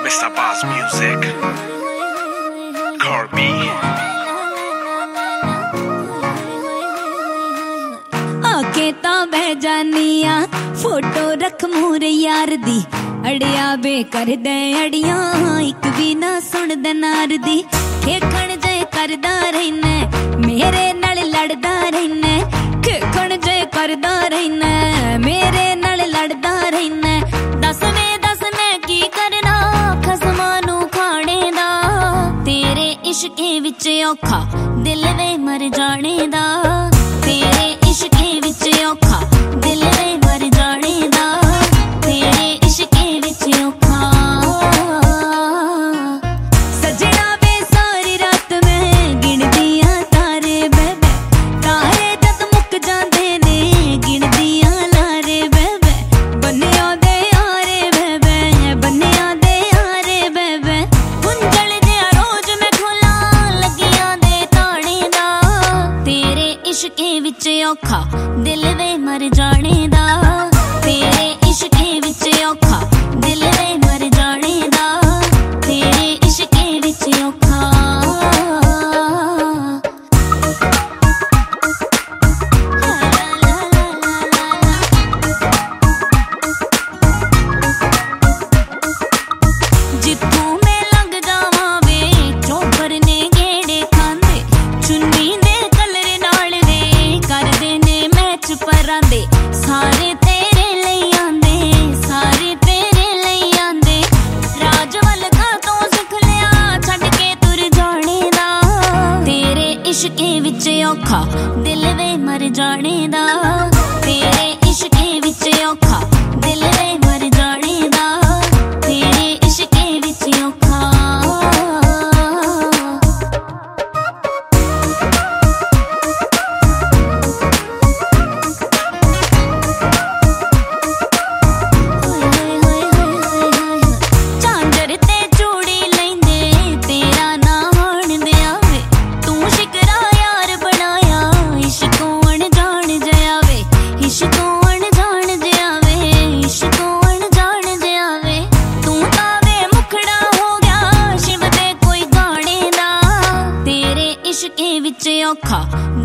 Mr. Boss Music, Corby। आके ता बह जानिया फोटो रख मूर यार दी अड़िया बे कर दे अड़िया एक भी ना सुन दे नार दी खेखण जे करदा रहना मेरे नाल लड़दा रहना खेखण जे करदा रहना मेरे नाल लड़दा रहना दस मैं की करना खसमां नू खाने दा तेरे इश्के विच औखा दिल वे मर जाने दा तेरे इश्के विच औखा दिल वे मर जाने दा तेरे इश्के विच औखा सजना वे सारी रात मैं गिन दिया तारे बेबे तारे जद मुक जांदे ने गिन दिया लारे बेबे बन्निया दे यारे बेबे बन्निया दे यारे बेबे गुंजल जिहा रोज मैं खोला लगिया दे ताने दा तेरे इश्के विच औखा दिल वे मर जाने दा तेरे इश्के विच औखा दिल वे मर जाने दा तेरे इश्के विच औखा जित्थों मैं लंघ जावां वे चौपर ने गेड़े खांदे चुन्नी दे कलर नाल दे करदे ने मैच परां दे सारे तेरे लई आंदे सारे तेरे लई आंदे राजवल का तो सिख लिया छड्ड के तुर जाने दा तेरे इश्के विच औखा दिल वे मर जाने दा तेरे इश्के विच औखा दिल वे मर जाने दा तेरे इश्के विच औखा झांजर ते चूड़ी लैंदे तेरा ना हाण दे आवे तू शिकरा यार बनाया इश्कों अनजान जयावे इश्कों अनजान जयावे इश्कों अनजान जयावे तू तावे मुखड़ा हो गया शिव दे कोई गाने दा तेरे इश्के विच औखा